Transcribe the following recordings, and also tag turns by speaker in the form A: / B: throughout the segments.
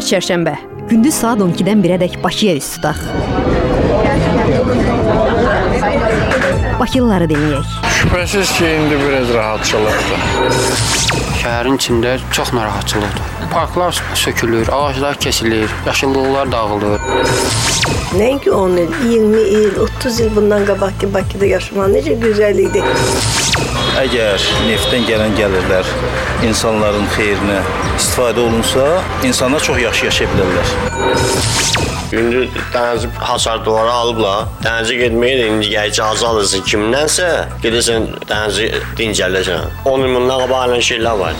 A: çərşənbə. Gündüz saat 12-dən 1-ədək Bakıya üst tutaq. Bakılıları dinləyək.
B: Şübhəsiz ki, indi biraz rahatçılıqdır.
C: Şəhərin içində çox narahatçılıqdır. Parklar sökülür, ağaclar kesilir, yaşıllıqlar dağılır.
D: Nəinki 10 il, 20 il, 30 il bundan qabaqki Bakıda yaşamaq necə gözəl idi.
E: Əgər neftdən gələn gəlirlər insanların xeyrinə istifadə olunsa, insanlar çox yaxşı yaşaya bilərlər.
F: Gündüz dənizi hasardıları alıblar. Dənizi getməyə də indi icazə alırsın kimdənsə, gedirsən dənizi dincəlirsən. 10 il bundan qabaq şeylər var.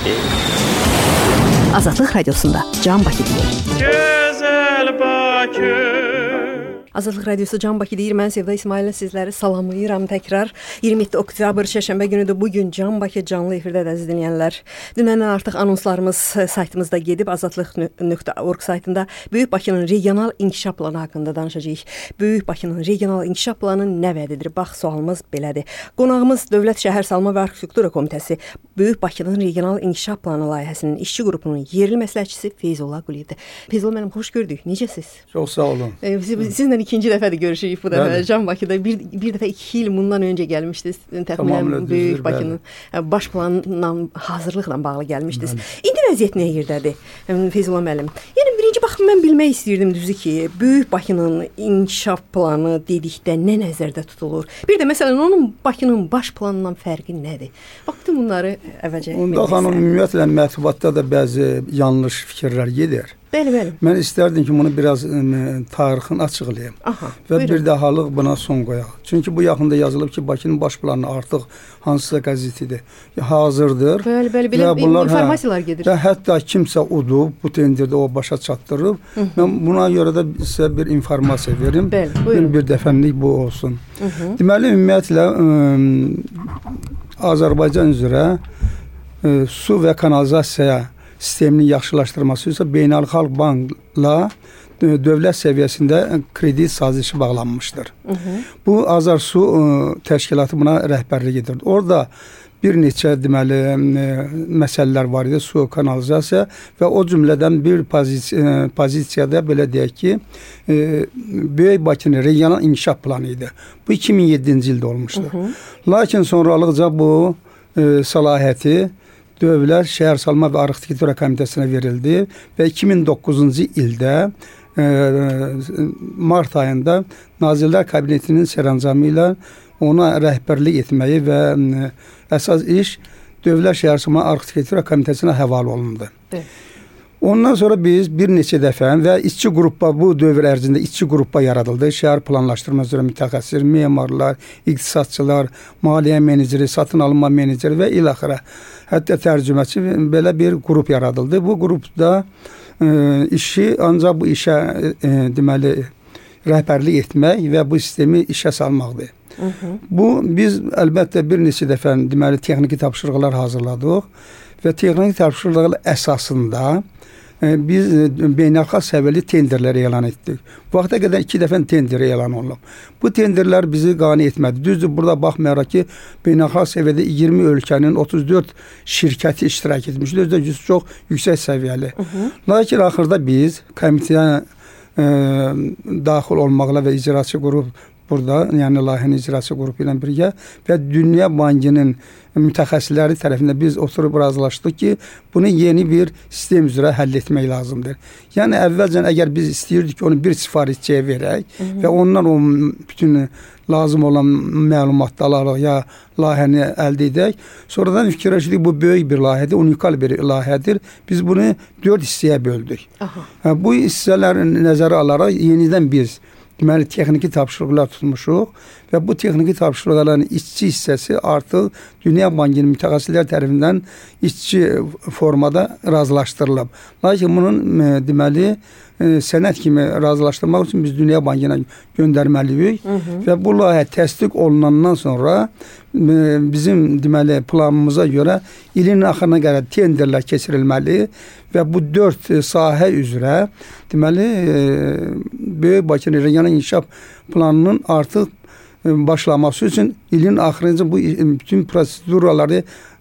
A: Azadlıq Radiosunda Can Bakı deyir.
B: Gözəl Bakı.
A: Azadlıq Radiosu Can Bakı deyir. Mən Sevda İsmail'lə sizləri salamlayıram təkrar. 27 oktyabr çərşənbə günüdür. Bugün Can Bakı canlı efirdə əziz dinləyənlər. Dünəndən artıq anonslarımız saytımızda gedib azadlıq.org saytında Böyük Bakının regional inkişaf planı haqqında danışacağıq. Böyük Bakının regional inkişaf planı nə vəd edir? Bax, sualımız belədir. Qonağımız Dövlət Şəhərsalma və Arxitektura Komitəsi Böyük Bakının regional inkişaf planı layihəsinin işçi qrupunun yerli məsləhətçisi Feyzullah Quliyevdir. Feyzullah müəllim, xoş gördük. Necəsiz?
G: Çox sağ olun.
A: Sizlə ikinci dəfədir görüşürük bu dəfə. Can Bakıda bir dəfə 2 il bundan öncə gəlmişdiniz. Təxminən Böyük Bakının baş planına hazırlıqla bağlı gəlmişdiniz. İndi vəziyyət nə yerdədir Feyzullah müəllim? Yəni birinci bax mən bilmək istəyirdim düzü ki, Böyük Bakının inkişaf planı dedikdə nə nəzərdə tutulur? Bir də məsələn onun Bakının baş planından fərqi nədir? Bax bütün bunları əvvəlcə.
G: Onda xanım ümumiyyətlə mətbuatda da bəzi yanlış fikirlər gedir.
A: Bəli.
G: Mən istərdim ki, bunu biraz tarixini açıqlayım. Və bir dəhalıq buna son qoyaq. Çünki bu yaxında yazılıb ki, Bakının baş planı artıq hansısa qəzetidir. Hazırdır.
A: Bəli, belə informasiyalar gedir.
G: Və hətta kimsə udub, bu tendirdə o başa çatdırıb. Mən buna görə də sizə bir informasiya verim. Bir dəfənlik bu olsun. Deməli, ümumiyyətlə, Azərbaycan üzrə su və kanalizasiya sisteminin yaxşılaşdırılması isə Beynəlxalq Bankla dövlət səviyyəsində kredit sazişi bağlanmışdır. Bu Azərsu təşkilatı buna rəhbərlik edir. Orada bir neçə deməli məsələlər var idi, su, kanalizasiya və o cümlədən bir pozisiyada belə deyək ki, Böyük Bakının regional inkişaf planı idi. Bu 2007-ci ildə olmuşdu. Lakin sonralıqca bu səlahiyyəti Dövlət Şəhərsalma və Arxitektura Komitəsinə verildi və 2009-cu ildə mart ayında Nazirlər Kabinetinin sərəncamı ilə ona rəhbərlik etməyi və əsas iş Dövlət Şəhərsalma və Arxitektura Komitəsinə həvalə olundu. Ondan sonra biz bir neçə dəfə və işçi qrupa, bu dövr ərzində işçi qrupa yaradıldı. Şəhər planlaşdırma üzrə mütəxəssis, memarlar, iqtisadçılar, maliyyə meneceri, satın alınma meneceri və ilaxıra. Hətta tərcüməçi belə bir qrup yaradıldı. Bu qrupda işi ancaq bu işə deməli rəhbərlik etmək və bu sistemi işə salmaqdır. Bu biz əlbəttə bir neçə dəfə deməli texniki tapşırıqlar hazırladıq və texniki tapşırıqlar əsasında biz beynəlxalq səviyyəli tenderlər elan etdik. Bu vaxta qədər 2 dəfə tender elan olunub. Bu tenderlər bizi qane etmədi. Düzdür, burada baxmayaraq ki, beynəlxalq səviyyədə 20 ölkənin 34 şirkəti iştirak etmişdir. Özdə çox yüksək səviyyəli. Lakin axırda biz komitəyə daxil olmaqla və icraçı qrup burada, yəni layihənin icraçı qrupu ilə birgə və Dünya Bankının mütəxəssisləri tərəfindən biz oturub razılaşdıq ki, bunu yeni bir sistem üzrə həll etmək lazımdır. Yəni əvvəlcən əgər biz istəyirdik ki, onu bir sifarişçiyə verək və ondan o bütün lazım olan məlumatları ya layihəni əldə edək. Sonradan fikirləşdik, bu böyük bir layihədir, unikal bir layihədir. Biz bunu 4 hissəyə böldük. Bu hissələri nəzərə alaraq yenidən biz deməli texniki tapşırıqlar tutmuşuq və bu texniki tapşırıqların işçi hissəsi artıq Dünya Bankının mütəxəssislər tərəfindən işçi formada razılaşdırılıb. Lakin bunun deməli sənəd kimi razılaşdırmaq üçün biz Dünya Bankına göndərməliyik və bu layihə təsdiq olunandan sonra bizim deməli planımıza görə ilin axırına qədər tenderlər keçirilməli və bu 4 sahə üzrə deməli Böyük Bakının regional inkişaf planının artıq başlaması üçün ilin axırıncı bu bütün prosedurları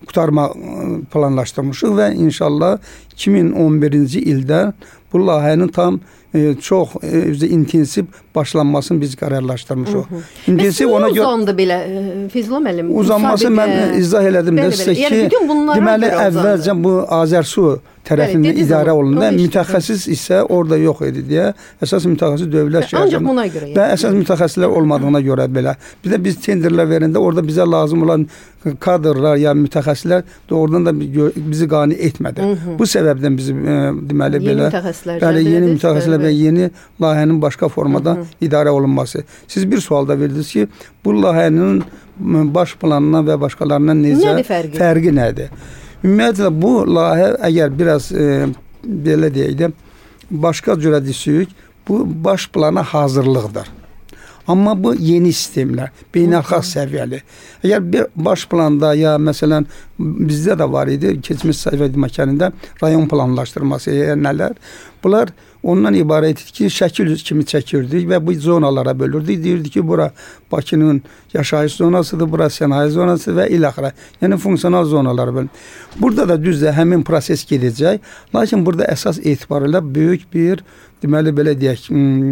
G: qutarma planlaşdırmışıq və inşallah 2011-ci ildə bu layihənin tam çox intensiv başlanmasını biz qərarlaşdırmışıq.
A: İntensiv ona görə uzandı belə Feyzullah müəllim.
G: Uzanması mən izah elədim də sizə ki, deməli əvvəlcə bu Azərsu tərəfindən idarə olundu. Mütəxəssis isə orada yox idi deyə. Əsas mütəxəssis dövlət şəhərcəmiyyəti və əsas mütəxəssislər olmadığına görə belə. Bir də biz tenderlər verəndə orada bizə lazım olan kadrlar ya mütəxəssislər doğrudan da bizi qane etmədi. Bu səbəbdən biz deməli belə yeni mütəxəssislər və yeni layihənin başqa formada idarə olunması. Siz bir sual da verdiniz ki, bu layihənin baş planından və başqalarından necə fərqi nədir? Ümumiyyətlə bu layihə əgər biraz belə deyək də başqa cürə desək, bu baş plana hazırlıqdır. Amma bu yeni sistemlər, beynəlxalq səviyyəli. Əgər bir baş planda ya məsələn bizdə də var idi, keçmiş Sovet məkanında rayon planlaşdırması nələr? Bunlar ondan ibarət idi ki, şəkil kimi çəkirdik və bu zonalara bölürdük. Deyirdik ki, bura Bakının yaşayış zonasıdır, bura sənaye zonasıdır və ilaxıra. Yəni funksional zonalara bölünür. Burada da düzdür, həmin proses gedəcək. Lakin burada əsas etibarıyla böyük bir, deməli belə deyək,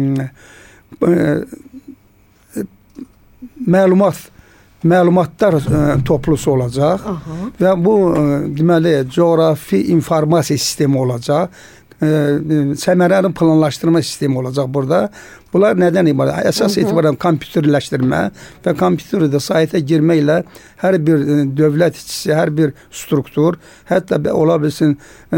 G: məlumatlar toplusu olacaq və bu deməli coğrafi informasiya sistemi olacaq. Səmərəli planlaşdırma sistemi olacaq burada. Bunlar nədən ibarət? Əsas etibarən kompüterləşdirmə və kompüterdə sayta girməklə hər bir dövlət işçisi, hər bir struktur, hətta ola bilsin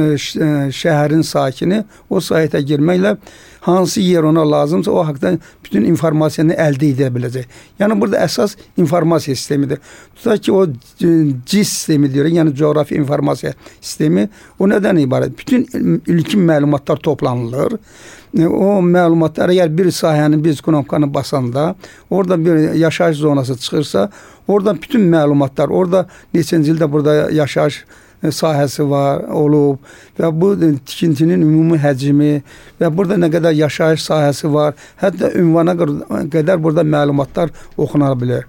G: şəhərin sakini o sayta girməklə hansı yer ona lazımsa o haqda bütün informasiyanı əldə edə biləcək. Yəni burada əsas informasiya sistemidir. Tutaq ki, o CIS sistemi deyirik, yəni coğrafi informasiya sistemi. O nədən ibarət? Bütün ilkin məlumatlar toplanılır. O məlumatlar, əgər bir sahənin biz knopkanı basanda, orada bir yaşayış zonası çıxırsa, orada bütün məlumatlar, orada neçənci ildə burada yaşayış sahəsi var, olub və bu tikintinin ümumi həcmi və burada nə qədər yaşayış sahəsi var, hətta ünvana qədər burada məlumatlar oxuna bilər.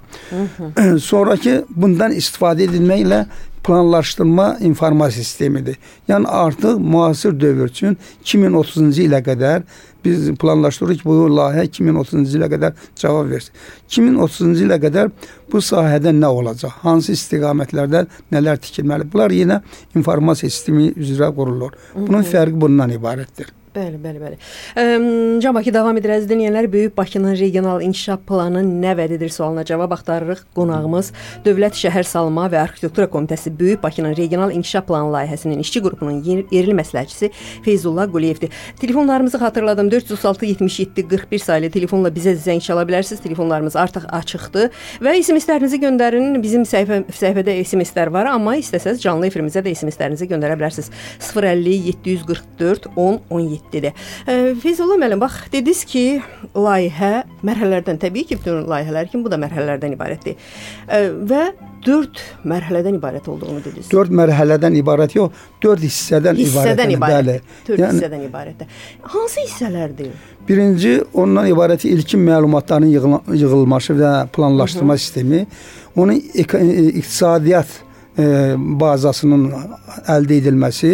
G: Sonraki bundan istifadə edilməklə planlaşdırma informasiya sistemidir. Yəni artıq müasir dövr üçün 2030-cu ilə qədər biz planlaşdırırıq ki, bu layihə 2030-cu ilə qədər cavab versin. 2030-cu ilə qədər bu sahədə nə olacaq? Hansı istiqamətlərdə nələr tikilməli? Bunlar yenə informasiya sistemi üzrə qurulur. Bunun fərqi bundan ibarətdir.
A: Bəli. Can Bakı davam edir əziz dinləyənlər. Böyük Bakının regional inkişaf planı nə vədidir sualına cavab axtarırıq. Qonağımız Dövlət Şəhər Salma və Arxitektura Komitəsi Böyük Bakının regional inkişaf planı layihəsinin işçi qrupunun yerli məsləhətçisi Feyzullah Quliyevdir. Telefonlarımızı xatırladım. 436 77 41 saylı telefonla bizə zəng çala bilərsiniz. Telefonlarımız artıq açıqdır və SMS-lərinizi göndərin. Bizim səhifədə SMS-lər var, amma istəsəz canlı efirimizə də SMS-lərinizi göndərə bilərsiniz. 050 744 10 17 dedi. Feyzullah müəllim, bax, dediniz ki, layihə mərhələlərdən, təbii ki, bütün layihələr kimi bu da mərhələlərdən ibarətdir. Və 4 mərhələdən ibarət olduğunu dediniz. 4 mərhələdən ibarət yox, 4 hissədən ibarət. 4 hissədən ibarətdir. Hansı hissələrdir?
G: Birinci, ondan ibarət ilkin məlumatların yığılması və planlaşdırma sistemi, onun iqtisadiyyat bazasının əldə edilməsi,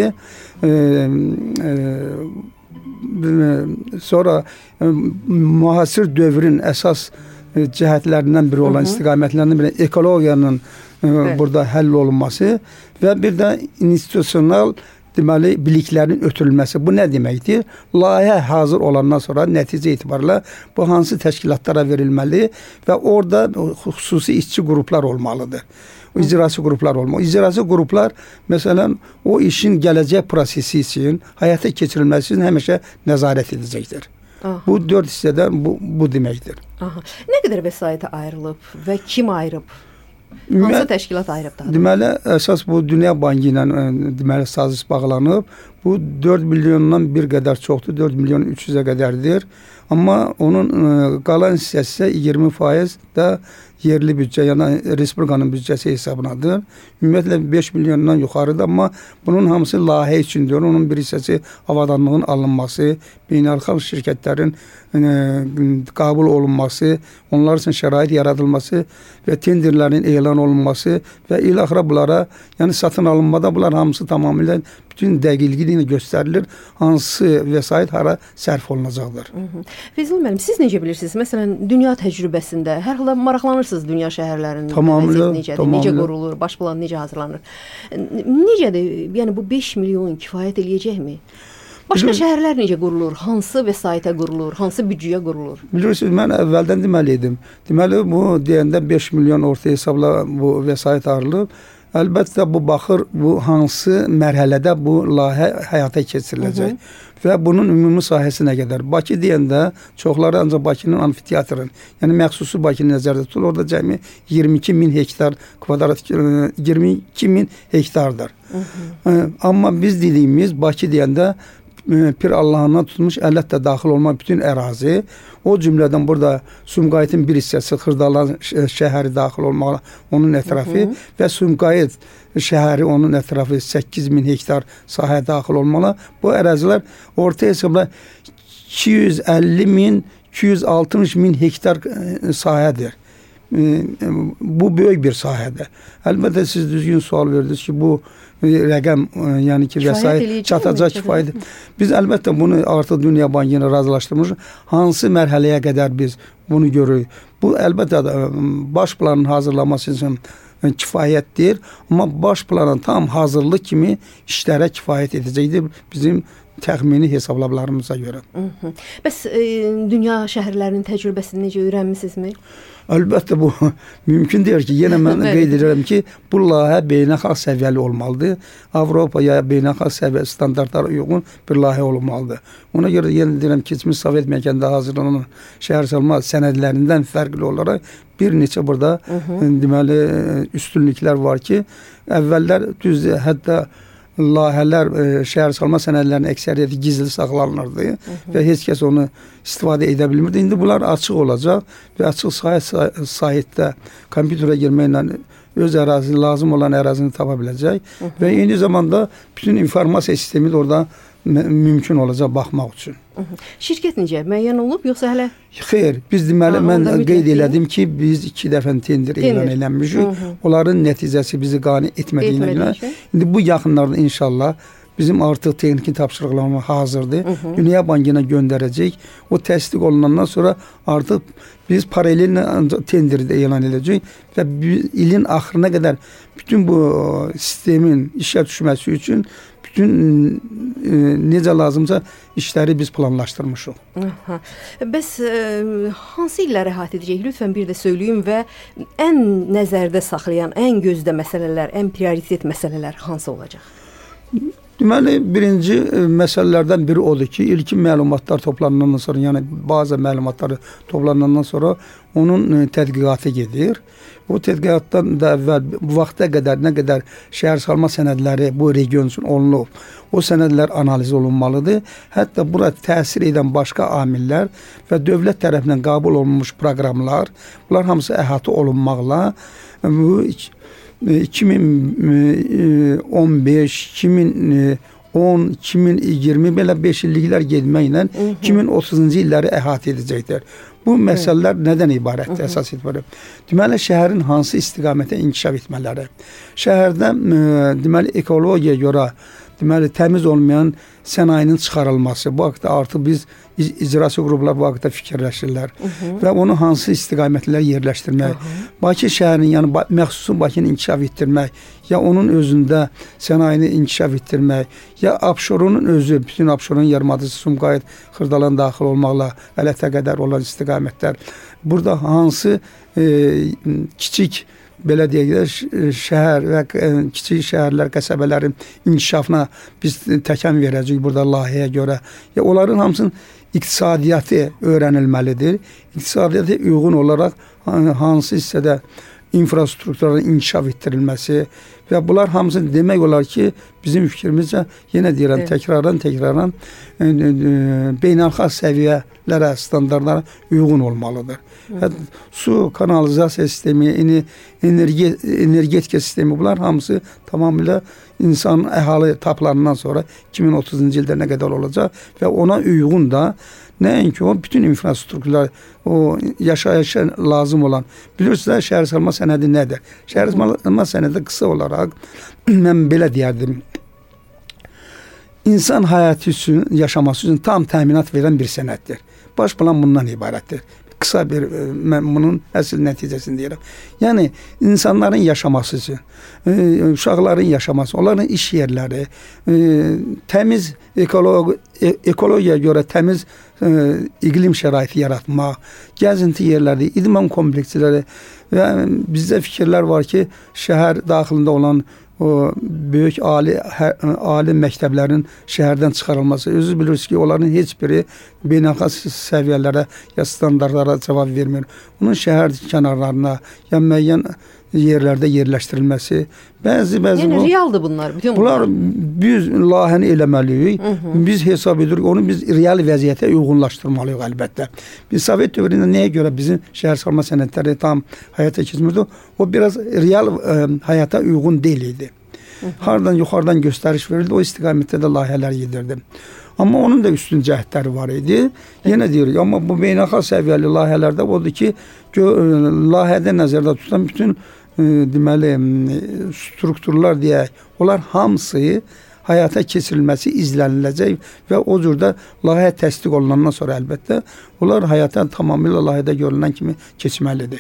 G: sonra müasir dövrün əsas cəhətlərindən biri olan istiqamətlərindən biri ekologiyanın burada həll olunması və bir də institusional deməli biliklərin ötürülməsi. Bu nə deməkdir? Layihə hazır olandan sonra nəticə etibarilə bu hansı təşkilatlara verilməli və orada xüsusi işçi qruplar olmalıdır. İcrası qruplar olmalı. İcrası qruplar məsələn o işin gələcək prosesi üçün, həyata keçirilməsi üçün həmişə nəzarət edəcəkdir. Bu 4 hissədən bu deməkdir.
A: Nə qədər vəsait ayrılıb və kim ayırıb? Hansı təşkilat ayırıb daha?
G: Deməli, əsas bu Dünya Bankı ilə deməli saziş bağlanıb. Bu 4 milyondan bir qədər çoxdur, 4 milyon 300-ə qədərdir. Amma onun qalan hissəsi 20% də yerli büdcə, yəni Respublikanın büdcəsi hesabınadır. Ümumiyyətlə 5 milyondan yuxarıdır, amma bunun hamısı layihə üçündür. Onun bir hissəsi avadanlığın alınması, beynəlxalq şirkətlərin qəbul olunması, onlar üçün şərait yaradılması və tenderlərin elan olunması və ilaxıra bunlara, yəni satın alınmada bunlar hamısı tamamilə bütün dəqiqliyi göstərilir. Hansı vəsait hara sərf olunacaqdır.
A: Feyzullah müəllim, siz necə bilirsiniz? Məsələn, dünya təcrübəsində hər halda maraqlanırsınız dünya şəhərlərinin necədir, necə qurulur, baş plan necə hazırlanır? Necədir? Yəni bu 5 milyon kifayət eləyəcəkmi? Başqa şəhərlər necə qurulur? Hansı vəsaitə qurulur? Hansı büdcəyə qurulur?
G: Bilirsiniz, mən əvvəldən deməli idim. Deməli, bu deyəndə 5 milyon orta hesabla bu vəsait ayrılıb. Əlbəttə, bu baxır, bu hansı mərhələdə bu layihə həyata keçiriləcək və bunun ümumi sahəsi nə qədər. Bakı deyəndə çoxları ancaq Bakının amfiteatrın, yəni məxsusu Bakını nəzərdə tutulur. Orada cəmi 22 min hektar kvadrat, 22 min hektardır. Amma biz dediyimiz Bakı deyəndə Pir Allahından tutmuş əlbəttə daxil olma bütün ərazi, o cümlədən burada Sumqayıtın bir hissəsi Xırdalan şəhəri daxil olmalı, onun ətrafı və Sumqayıt şəhəri, onun ətrafı 8000 hektar sahəyə daxil olmalı. Bu ərazilər orta hesabla 250 min, 260 min hektar sahədir. Bu böyük bir sahədir. Əlbəttə siz düzgün sual verdiniz ki, bu rəqəm, yəni ki, vəsait çatacaq kifayət. Biz əlbəttə bunu artıq Dünya Bankı ilə razılaşdırmışıq. Hansı mərhələyə qədər biz bunu görürük? Bu əlbəttə baş planın hazırlanması üçün kifayətdir. Amma baş planın tam hazırlıq kimi işlərə kifayət edəcəkdir bizim təxmini hesablarımıza görə.
A: Bəs dünya şəhərlərinin təcrübəsini necə öyrənmisinizmi?
G: Əlbəttə bu mümkün deyil ki, yenə mən qeyd edirəm ki, bu layihə beynəlxalq səviyyəli olmalıdır. Avropaya beynəlxalq səviyyə standartlara uyğun bir layihə olmalıdır. Ona görə yenə deyirəm, keçmiş Sovet məkanda hazırlanan şəhərsalma sənədlərindən fərqli olaraq bir neçə burada deməli üstünlüklər var ki, əvvəllər düzdür, hətta layihələr, şəhərsalma sənədlərinin əksəriyyəti gizli saxlanılırdı və heç kəs onu istifadə edə bilmirdi. İndi bunlar açıq olacaq və açıq sahətdə kompüterə girməklə öz ərazisi, lazım olan ərazini tapa biləcək və eyni zamanda bütün informasiya sistemi də orada mümkün olacaq baxmaq üçün.
A: Şirkət necə? Müəyyən olub, yoxsa hələ?
G: Xeyr, biz deməli, mən qeyd elədim ki, biz 2 dəfə tender elan eləmişik. Onların nəticəsi bizi qane etmədiyinə görə. İndi bu yaxınlarda inşallah bizim artıq texniki tapşırıqlarımız hazırdır. Dünya Bankına göndərəcək. O təsdiq olunandan sonra artıq biz paralel tenderi də elan edəcək və ilin axırına qədər bütün bu sistemin işə düşməsi üçün bütün necə lazımsa işləri biz planlaşdırmışıq.
A: Bəs hansı illəri əhatə edəcək? Lütfən bir də söyləyin və ən nəzərdə saxlayan, ən gözdə məsələlər, ən prioritet məsələlər hansı olacaq?
G: Deməli, birinci məsələlərdən biri odur ki, ilkin məlumatlar toplanandan sonra, yəni bazı məlumatları toplanandan sonra onun tədqiqatı gedir. Bu tədqiqatdan da əvvəl bu vaxta qədər nə qədər şəhərsalma sənədləri bu region üçün olunub, o sənədlər analiz olunmalıdır. Hətta bura təsir edən başqa amillər və dövlət tərəfindən qəbul olunmuş proqramlar, bunlar hamısı əhatə olunmaqla bu 2015, 2010, 2020 belə 5 illiklər getməklə 2030-cu illəri əhatə edəcəkdir. Bu məsələlər nədən ibarətdir əsas etibarı? Deməli, şəhərin hansı istiqamətə inkişaf etmələri. Şəhərdə deməli ekologiyaya görə deməli təmiz olmayan sənayinin çıxarılması. Bu haqda artıq biz icraçı qruplar bu haqda fikirləşirlər və onu hansı istiqamətlər yerləşdirmək. Bakı şəhərinin, yəni məxsusun Bakını inkişaf etdirmək, ya onun özündə sənayini inkişaf etdirmək, ya Abşeronun özü, bütün Abşeronun yarımadası Sumqayıt, Xırdalan daxil olmaqla Ələtə qədər olan istiqamətlər. Burada hansı kiçik belə deyək, şəhər və kiçik şəhərlər, qəsəbələrin inkişafına biz təkan verəcəyik burada layihəyə görə. Ya onların hamısının iqtisadiyyatı öyrənilməlidir. İqtisadiyyata uyğun olaraq hansı hissədə infrastrukturların inkişaf etdirilməsi Və bunlar hamısı demək olar ki, bizim fikrimizcə, yenə deyirəm, təkrardan beynəlxalq səviyyələrə, standartlara uyğun olmalıdır. Su, kanalizasiya sistemi, energetika sistemi, bunlar hamısı tamamilə insan əhali taplarından sonra 2030-cu ildə nə qədər olacaq və ona uyğun da nəinki o bütün infrastrukturlar, o yaşayışa lazım olan. Bilirsiniz, şəhər salma sənədi nədir? Şəhər salma sənədi qısa olaraq mən belə deyərdim. İnsan həyatı üçün, yaşaması üçün tam təminat verən bir sənəddir. Baş plan bundan ibarətdir. Qısa bir, mən bunun əsl nəticəsini deyirəm. Yəni, insanların yaşaması üçün, uşaqların yaşaması, onların iş yerləri, təmiz ekologiyaya görə təmiz iqlim şəraiti yaratmaq, gəzinti yerləri, idman kompleksləri və bizdə fikirlər var ki, şəhər daxilində olan o böyük ali məktəblərin şəhərdən çıxarılması. Özünüz bilirsiniz ki, onların heç biri beynəlxalq səviyyələrə ya standartlara cavab vermir. Onun şəhər kənarlarına ya müəyyən yerlərdə yerləşdirilməsi.
A: Yəni realdır bunlar.
G: Bunlar biz layihəni eləməliyik. Biz hesab edirik, onu biz real vəziyyətə uyğunlaşdırmalıyıq əlbəttə. Biz Sovet dövründə nəyə görə bizim şəhər salma sənədləri tam həyata keçmirdi? O biraz real həyata uyğun deyil idi. Hardan yuxarıdan göstəriş verildi, o istiqamətdə də layihələr gedirdi. Amma onun da üstün cəhdləri var idi. Yenə deyirik, amma bu beynəlxalq səviyyəli layihələrdə odur ki, layihədə nəzərdə tutan bütün deməli strukturlar deyək, onlar hamısı həyata keçirilməsi izləniləcək və o cürdə layihə təsdiq olunandan sonra əlbəttə onlar həyata tamamilə layihədə görülən kimi keçməlidir.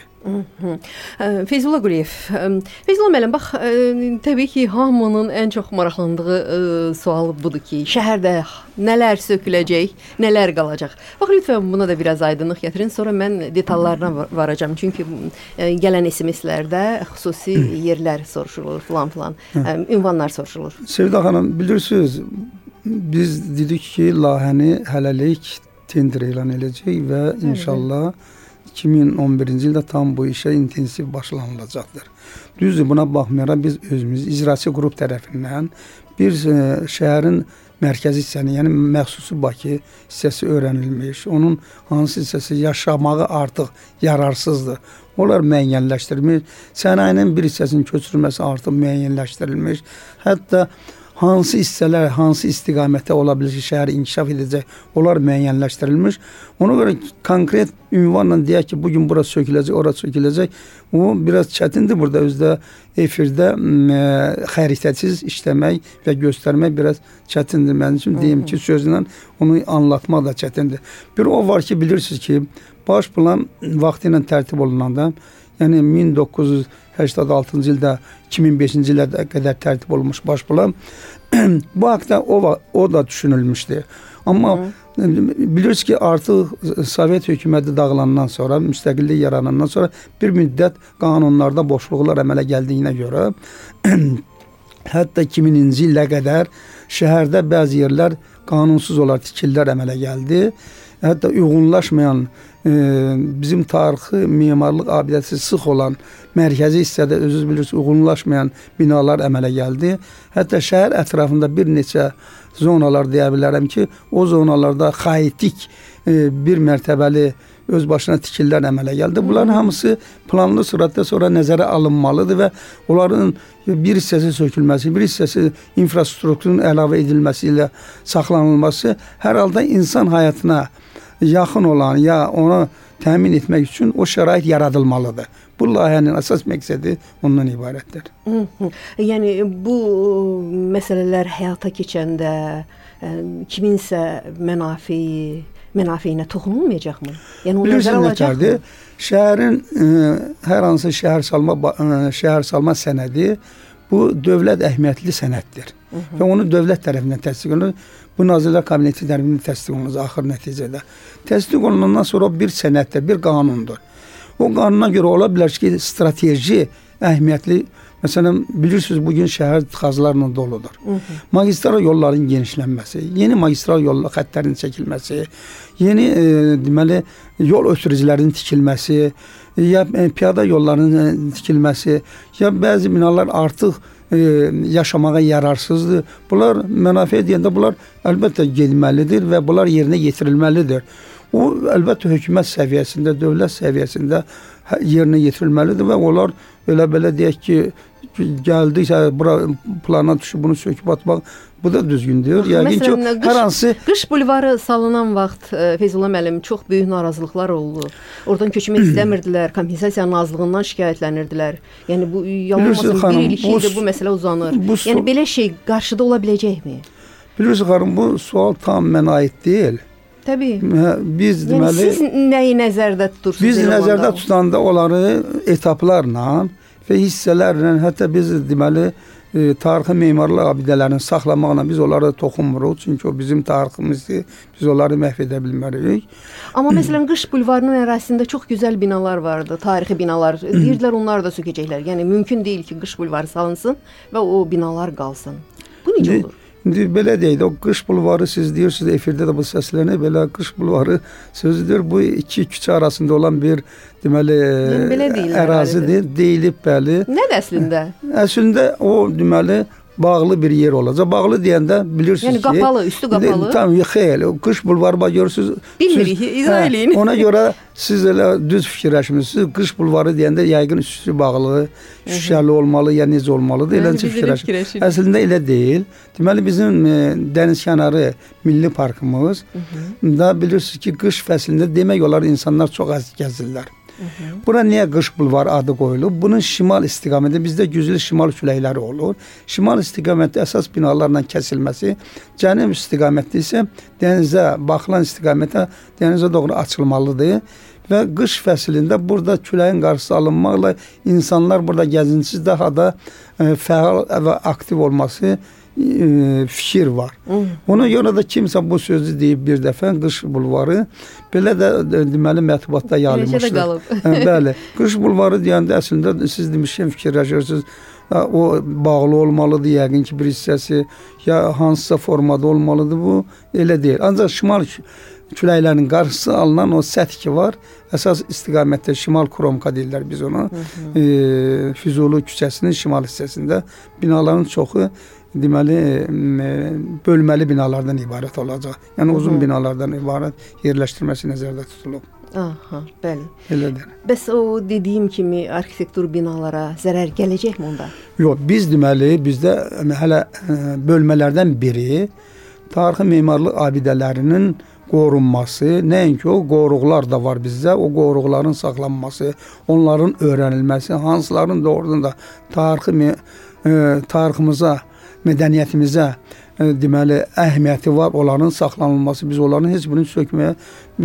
A: Feyzullah Quliyev, Feyzullah müəllim, bax, təbii ki, hamının ən çox maraqlandığı sual budur ki, şəhərdə nələr söküləcək, nələr qalacaq? Bax, lütfən buna da biraz aydınlıq gətirin, sonra mən detallarına varacağım. Çünki gələn SMS-lərdə xüsusi yerlər soruşulur, filan, ünvanlar soruşulur.
G: Sevda xanım, bilirsiniz, biz dedik ki, layihəni hələlik tender elan edəcək və inşallah 2011-ci ildə tam bu işə intensiv başlanılacaqdır. Düzdür, buna baxmayaraq biz özümüz icraçı qrup tərəfindən bir şəhərin mərkəzi hissəni, yəni məxsusi Bakı hissəsi öyrənilmiş, onun hansı hissəsi yaşamağı artıq yararsızdır. Onlar müəyyənləşdirilmiş, sənayinin bir hissəsinin köçürülməsi artıq müəyyənləşdirilmiş, hətta hansı hissələr, hansı istiqamətdə ola bilir ki, şəhər inkişaf edəcək, onlar müəyyənləşdirilmiş. Ona görə konkret ünvanla deyək ki, bugün bura söküləcək, ora söküləcək. O biraz çətindir burada özdə efirdə xəritəsiz işləmək və göstərmək biraz çətindir. Mənim üçün deyim ki, sözlə onu anlatmaq da çətindir. Bir o var ki, bilirsiniz ki, baş plan vaxtı ilə tərtib olunanda, yəni 1986-cı ildə 2005-ci ildə qədər tərtib olunmuş baş plan. Bu haqda o da düşünülmüşdü. Amma bilirsiniz ki, artıq Sovet hökuməti dağılandan sonra, müstəqillik yaranandan sonra bir müddət qanunlarda boşluqlar əmələ gəldiyinə görə hətta 2000-ci ilə qədər şəhərdə bəzi yerlər qanunsuz olaraq tikililər əmələ gəldi. Hətta uyğunlaşmayan bizim tarixi, mimarlıq abidəsi sıx olan mərkəzi hissədə özünüz bilirsiniz, uyğunlaşmayan binalar əmələ gəldi. Hətta şəhər ətrafında bir neçə zonalar deyə bilərəm ki, o zonalarda xaitik bir mərtəbəli öz başına tikililər əmələ gəldi. Bunların hamısı planlı sürətdə sonra nəzərə alınmalıdır və onların bir hissəsi sökülməsi, bir hissəsi infrastrukturun əlavə edilməsi ilə saxlanılması hər halda insan həyatına yaxın olan ya ona təmin etmək üçün o şərait yaradılmalıdır. Bu layihənin əsas məqsədi ondan ibarətdir.
A: Yəni bu məsələlər həyata keçəndə kiminsə mənafeyinə toxunulmayacaqmı? Yəni o nəzərə alacaqmı?
G: Şəhərin hər hansı şəhər salma sənədi bu dövlət əhəmiyyətli sənəddir. Və onu dövlət tərəfindən təsdiq olunur. Bu Nazirlər Kabineti tərəfindən təsdiq olunur axır nəticədə. Təsdiq olunandan sonra bir sənəddir, bir qanundur. O qanuna görə ola bilər ki, strateji əhəmiyyətli, məsələn, bilirsiniz, bugün şəhər tıxaclarla doludur. Magistral yolların genişlənməsi, yeni magistral yol xəttlərinin çəkilməsi, yeni deməli yol ötürücülərinin tikilməsi, ya piyada yollarının tikilməsi, ya bəzi binalar artıq yaşamağa yararsızdır. Bunlar mənafe deyəndə bunlar əlbəttə getməlidir və bunlar yerinə yetirilməlidir. O əlbəttə hökumət səviyyəsində, dövlət səviyyəsində yerinə yetirilməlidir və onlar belə deyək ki, gəldiksə bura plana düşüb bunu söküb atmaq bu da düzgündür. Yəqin ki, hər hansı
A: qış bulvarı salınan vaxt Feyzullah müəllim çox böyük narazılıqlar oldu. Oradan köçmək istəmirdilər, kompensasiya nazirliyindən şikayətlənirdilər. Yəni bu yanılmasın bir il, 2 ildir bu məsələ uzanır. Yəni belə şey qarşıda ola biləcəkmi?
G: Bilirsiniz xanım, bu sual tam mənə aid deyil.
A: Təbii.
G: Biz
A: yəni
G: deməli,
A: siz nəyi nəzərdə tutursunuz?
G: Biz nəzərdə tutanda onları etaplarla və hissələrlə, hətta biz deməli tarixi memarlıq abidələrini saxlamaqla biz onlara toxunmuruq. Çünki o bizim tariximizdir. Biz onları məhv edə bilmərik.
A: Amma məsələn qış bulvarının ərazisində çox gözəl binalar vardı, tarixi binalar. Deyirdilər onlar da sökəcəklər. Yəni mümkün deyil ki, qış bulvarı salınsın və o binalar qalsın. Bu necə olur?
G: İndi belə deyək, o qış bulvarı siz deyirsiniz, efirdə də bu səslənir, belə qış bulvarı sözüdür. Bu iki küçə arasında olan bir deməli ərazidir, deyilib bəli.
A: Nədir əslində?
G: Əslində o deməli bağlı bir yer olacaq. Bağlı deyəndə bilirsiniz
A: ki, yəni qapalı, üstü qapalı.
G: Tam xeyli. Qış bulvarı bax görürsüz.
A: Bilmirik, izah eləyin.
G: Ona görə siz elə düz fikirləşmisiniz. Qış bulvarı deyəndə yəqin üstü bağlı, şüşəli olmalı, ya necə olmalıdır? Elə fikirləşirsiniz. Əslində elə deyil. Deməli bizim dənizkənarı milli parkımız da bilirsiniz ki, qış fəslində demək olar insanlar çox az gəzirlər. Bura niyə qış bulvarı adı qoyulub? Bunun şimal istiqamətində bizdə güclü şimal küləkləri olur. Şimal istiqamətdə əsas binalarla kəsilməsi, cənub istiqamətdə isə dənizə baxılan istiqamətə dənizə doğru açılmalıdır. Və qış fəslində burada küləyin qarşısı alınmaqla insanlar burada gəzintisiz daha da fəal və aktiv olması fikir var. Ona görə də kimsə bu sözü deyib bir dəfə qış bulvarı belə də deməli mətbuatda yayılmışdır. Bəli. Qış bulvarı deyəndə əslində siz demişkən fikirləşirsiniz. O bağlı olmalıdır yəqin ki bir hissəsi ya hansısa formada olmalıdır, bu elə deyil. Ancaq şimal küləklərinin qarşısı alınan o səth ki var, əsas istiqamətdə şimal kromka deyirlər biz ona. Füzuli küçəsinin şimal hissəsində binaların çoxu deməli bölməli binalardan ibarət olacaq. Yəni uzun binalardan ibarət yerləşdirməsi nəzərdə tutulub.
A: Aha, bəli.
G: Elədir.
A: Bəs o dediyim kimi arxitektur binalara zərər gələcəkmi onda?
G: Yox, biz deməli bizdə hələ bölmələrdən biri tarixi memarlıq abidələrinin qorunması, nəinki o qoruqlar da var bizdə, o qoruqların saxlanması, onların öyrənilməsi, hansıların doğrudan da tariximizə, mədəniyyətimizə deməli əhəmiyyəti var, onların saxlanılması, biz onların heç birini sökməyə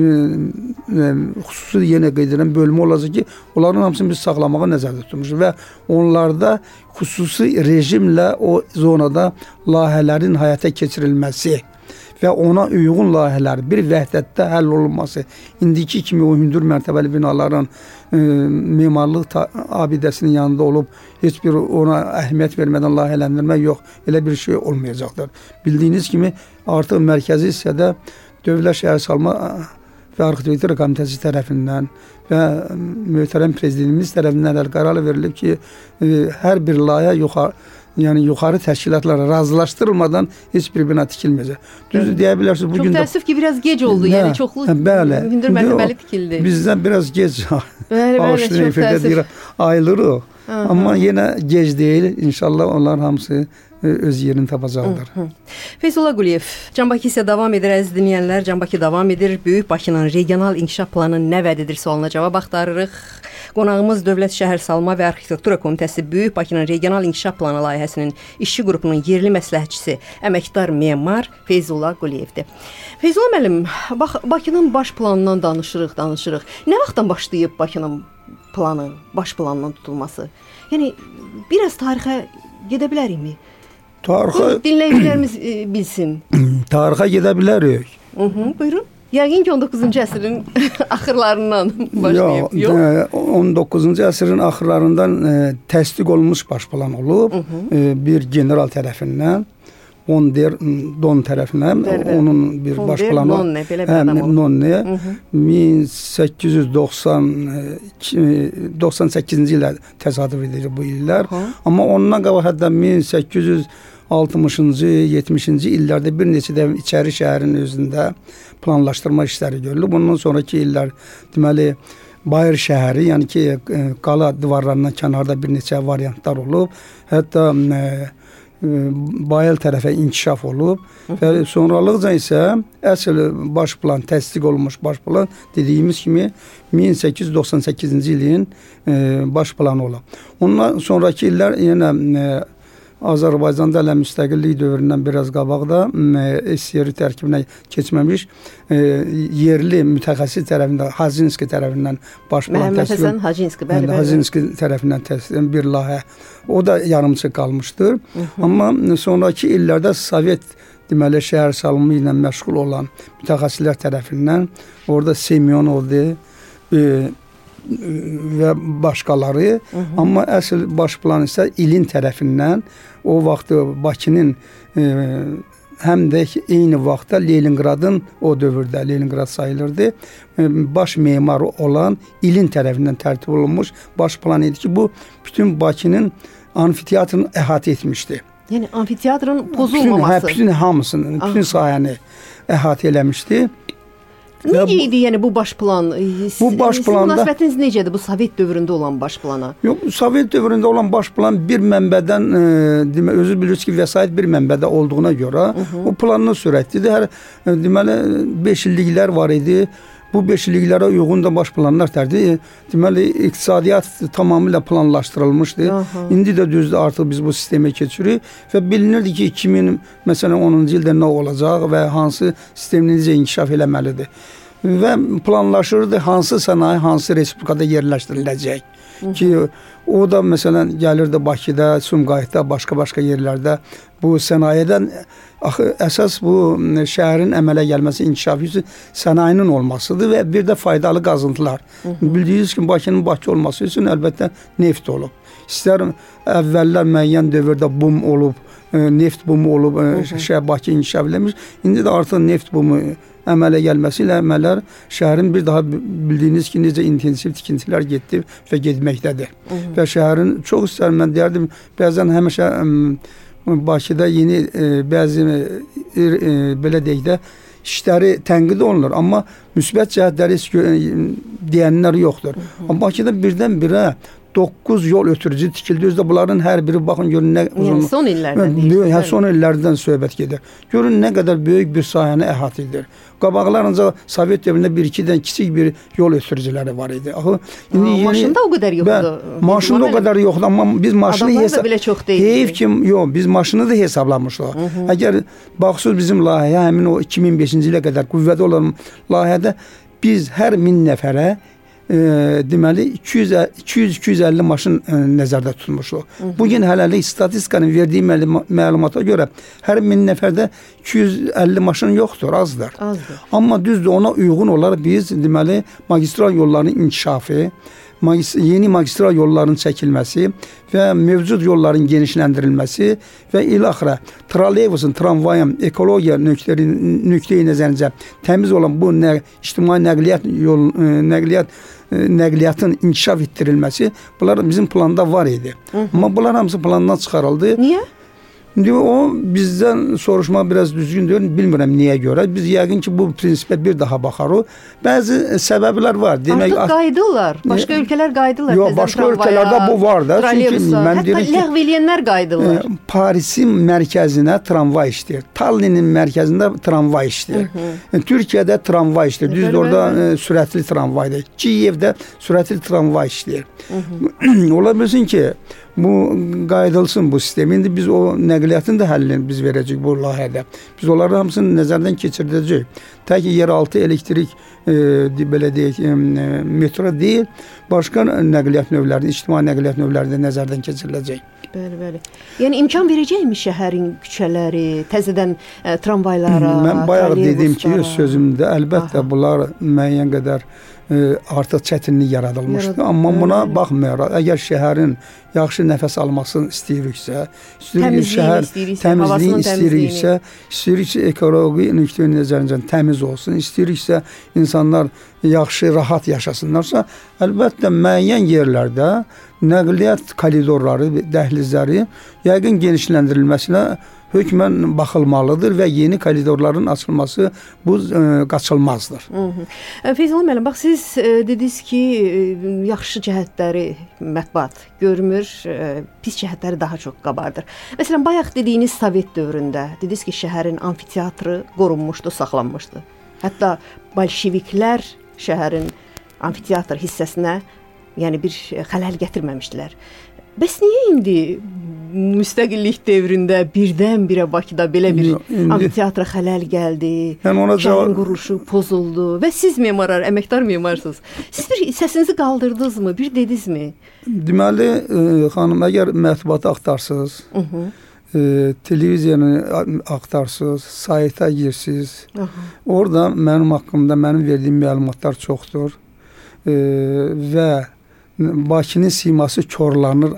G: xüsusi yenə qeyd edən bölmə olacaq ki, onların hamısını biz saxlamağa nəzərdə tutmuşuq və onlarda xüsusi rejimlə o zonada layihələrin həyata keçirilməsi və ona uyğun layihələr bir vəhdətdə həll olunması, indiki kimi o hündür mərtəbəli binaların memarlıq abidəsinin yanında olub heç bir ona əhəmiyyət vermədən layihələndirmək yox, elə bir şey olmayacaqdır. Bildiyiniz kimi artıq mərkəzi hissədə Dövlət Şəhərsalma və Arxitektura Komitəsi tərəfindən və möhtərəm prezidentimiz tərəfindən qərar verilib ki, hər bir layihə yuxarı təşkilatlara razılaşdırılmadan heç bir bina tikilməyəcək. Düzdür, deyə bilərsiniz.
A: Çox təəssüf ki, biraz gec oldu. Yəni çoxlu hündür mərtəbəli tikildi.
G: Bizdən biraz gec
A: Bəli, çox təəssüf.
G: Ayılırıq. Amma yenə gec deyil. İnşallah onlar hamısı öz yerini tapacaqdır.
A: Feyzullah Quliyev, Can Bakı isə davam edir, əziz dinləyənlər. Can Bakı davam edir. Böyük Bakının regional inkişaf planı nə vəd edir sualına cavab axtarırıq. Qonağımız Dövlət Şəhərsalma və Arxitektura Komitəsi Böyük Bakının regional inkişaf planı layihəsinin işçi qrupunun yerli məsləhətçisi, əməkdar memar Feyzullah Quliyevdir. Feyzullah müəllim, Bakının baş planından danışırıq. Nə vaxtdan başlayıb Bakının baş planının tutulması? Yəni biraz tarixə gedə bilərikmi? Dinləyicilərimiz bilsin.
G: Tarixə gedə bilərik.
A: Buyurun. Yəqin ki 19-cu əsrin axırlarından başlayıb.
G: Yox, 19-cu əsrin axırlarından təsdiq olunmuş baş plan olub bir general tərəfindən. Von der Don tərəfindən onun bir baş planı Nonne 1898-ci ildə təsadüf edir bu illər. Amma ondan qabaq hətta 1860-cı, 70-ci illərdə bir neçə də içəri şəhərin özündə planlaşdırma işləri görülür. Bundan sonraki illər deməli Bayır şəhəri, yəni ki, qala divarlarından kənarda bir neçə variantlar olub. Hətta Bayıl tərəfə inkişaf olub və sonralıqca isə əsl baş plan, təsdiq olunmuş baş plan dediyimiz kimi 1898-ci ilin baş planı olub. Ondan sonraki illər yenə Azərbaycanda elə müstəqillik dövründən biraz qabaqda SSR tərkibinə keçməmiş yerli mütəxəssis tərəfindən, Hazinski tərəfindən baş plan təsdiq olunub. Hazinski tərəfindən təsdiq bir layihə. O da yarımçıq qalmışdır. Amma sonraki illərdə Sovet deməli şəhər salımı ilə məşğul olan mütəxəssislər tərəfindən orada Semyonovdur və başqaları, amma əsl baş plan isə ilin tərəfindən o vaxt Bakının həm də eyni vaxtda Leningradın o dövrdə Leningrad sayılırdı. Baş memarı olan ilin tərəfindən tərtib olunmuş baş plan idi ki, bu bütün Bakının amfiteatrını əhatə etmişdi.
A: Yəni amfiteatrın pozulmaması.
G: Bütün hamısını, bütün sahəni əhatə eləmişdi.
A: Necə idi yəni bu baş plan?
G: Bu baş planda
A: münasibətiniz necədir bu Sovet dövründə olan baş plana?
G: Yox, Sovet dövründə olan baş plan bir mənbədən deməli özü bilirsiniz ki, vəsait bir mənbədə olduğuna görə o planın sürətlidir. Hər deməli 5 illiklər var idi. Bu 5 illiklərə uyğun da baş planlar tərdi. Deməli iqtisadiyyat tamamilə planlaşdırılmışdı. İndi də düzdür, artıq biz bu sistemə keçirik və bilinirdi ki, 2010-cu ildə nə olacaq və hansı sistem necə inkişaf eləməlidir. Və planlaşırdı hansı sənaye, hansı respublikada yerləşdiriləcək. Ki o da məsələn gəlirdi Bakıda, Sumqayıtda, başqa yerlərdə bu sənayedən əsas bu şəhərin əmələ gəlməsi, inkişafı üçün sənayenin olmasıdır və bir də faydalı qazıntılar. Bildiyiniz kimi Bakının Bakı olması üçün əlbəttə neft olub. İstər əvvəllər müəyyən dövrdə bum olub, neft bumu olub, Bakı inkişaf eləmiş. İndi də artıq neft bumu əmələ gəlməsi ilə əməllər şəhərin bir daha bildiyiniz ki, necə intensiv tikintilər getdi və getməkdədir. Və şəhərin çox istər, mən deyərdim, bəzən həmişə Bakıda yeni bəzi belə deyək də işləri tənqid olunur, amma müsbət cəhətləri deyənlər yoxdur. Amma Bakıda birdən-birə 9 yol ötürücü tikildi. Özdə bunların hər biri baxın görün nə uzun.
A: Son illərdən deyil.
G: Son illərdən söhbət gedir. Görün nə qədər böyük bir sahəni əhatə edir. Qabaqlar ancaq Sovet dövründə bir-ikidən kiçik bir yol ötürücüləri var idi.
A: Maşında o qədər yoxdur.
G: Maşında o qədər yoxdur, amma biz maşını
A: heyif
G: ki, yox, biz maşını da hesablamışıq. Əgər baxsınız bizim layihə həmin o 2005-ci ilə qədər qüvvədə olan layihədə biz hər 1000 nəfərə deməli 200-250 maşın nəzərdə tutmuşuq. Bugün hələlik statistikanın verdiyi məlumata görə hər 1000 nəfərdə 250 maşın yoxdur, azdır. Amma düzdür, ona uyğun olaraq biz deməli magistral yolların inkişafı, yeni magistral yolların çəkilməsi və mövcud yolların genişləndirilməsi və ilaxıra troleybusun, tramvayın ekologiya nöqteyi nəzərincə təmiz olan bu ictimai nəqliyyatın inkişaf etdirilməsi, bunlar bizim planda var idi. Amma bunlar hamısı plandan çıxarıldı.
A: Niyə?
G: O bizdən soruşmaq biraz düzgündür, bilmirəm niyə görə. Biz yəqin ki, bu prinsipə bir daha baxarıq. Bəzi səbəblər var.
A: Artıq qayıdırlar. Başqa ölkələr qayıdırlar.
G: Yox, başqa ölkələrdə bu var da.
A: Hətta ləğv eləyənlər qayıdırlar.
G: Parisin mərkəzinə tramvay işləyir. Tallinnin mərkəzində tramvay işləyir. Türkiyədə tramvay işləyir. Düzdür, orada sürətli tramvaydır. Kiyevdə sürətli tramvay işləyir. Ola bilsin ki, bu qayıdılsın bu sistem. İndi biz o nəqliyyatın da həllini biz verəcəyik bu layihədə. Biz onların hamısını nəzərdən keçirdəcəyik. Tək ki, yeraltı elektrik belə deyək, metro deyil, başqa nəqliyyat növləri, ictimai nəqliyyat növləri də nəzərdən keçiriləcək.
A: Bəli. Yəni imkan verəcəkmi şəhərin küçələri, təzədən tramvaylara,
G: mən bayaq dedim ki, sözümdə əlbəttə bunlar müəyyən qədər artıq çətinlik yaradılmışdı. Amma buna baxmayaraq, əgər şəhərin yaxşı nəfəs almasını istəyiriksə, şəhər təmizliyi istəyiriksə, istəyirik ki, ekoloji nöqteyi nəzərindən təmiz olsun, istəyiriksə insanlar yaxşı, rahat yaşasınlarsa, əlbəttə müəyyən yerlərdə nəqliyyat koridorları, dəhlizləri yəqin genişləndirilməsinə hökmən baxılmalıdır və yeni koridorların açılması bu qaçılmazdır.
A: Feyzullah müəllim, bax siz dediniz ki, yaxşı cəhətləri mətbuat görmür, pis cəhətləri daha çox qabardır. Məsələn, bayaq dediyiniz Sovet dövründə dediniz ki, şəhərin amfiteatrı qorunmuşdu, saxlanmışdı. Hətta bolşeviklər şəhərin amfiteatr hissəsinə yəni bir xələl gətirməmişdilər. Bəs niyə indi müstəqillik dövründə birdən-birə Bakıda belə bir amfiteatra xələl gəldi, şəhərin quruluşu pozuldu və siz memarlar, əməkdar memarsınız. Siz bir səsinizi qaldırdınızmı, bir dedinizmi?
G: Deməli, xanım, əgər mətbuatı axtarsınız, televiziyanı axtarsınız, sayta girsiniz, orada mənim haqqımda mənim verdiyim məlumatlar çoxdur və Bakının siması korlanır,